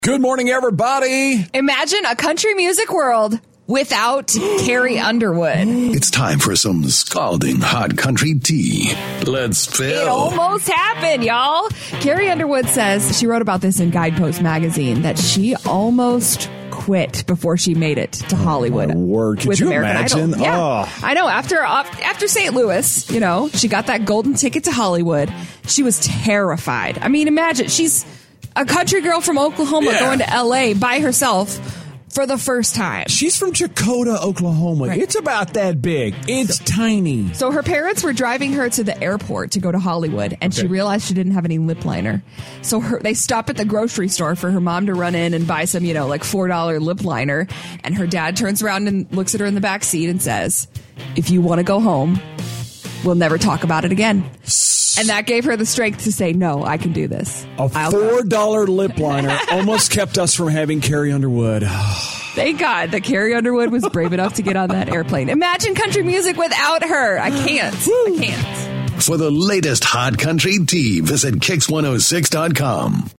Good morning, everybody. Imagine a country music world without Carrie Underwood. It's time for some scalding hot country tea. Let's spill. It almost happened, y'all. Carrie Underwood says, she wrote about this in Guidepost magazine, that she almost quit before she made it to Hollywood. My word. Could with you American imagine? Idol. Yeah, Oh. I know. After St. Louis, she got that golden ticket to Hollywood. She was terrified. I mean, imagine, she's a country girl from Oklahoma going to L.A. by herself for the first time. She's from Chakota, Oklahoma. Right. It's about that big. It's tiny. So her parents were driving her to the airport to go to Hollywood, and she realized she didn't have any lip liner. So they stop at the grocery store for her mom to run in and buy some, like $4 lip liner. And her dad turns around and looks at her in the back seat and says, "If you want to go home, we'll never talk about it again." And that gave her the strength to say, "No, I can do this." A $4 lip liner almost kept us from having Carrie Underwood. Thank God that Carrie Underwood was brave enough to get on that airplane. Imagine country music without her. I can't. I can't. For the latest hot country tea, visit Kix106.com.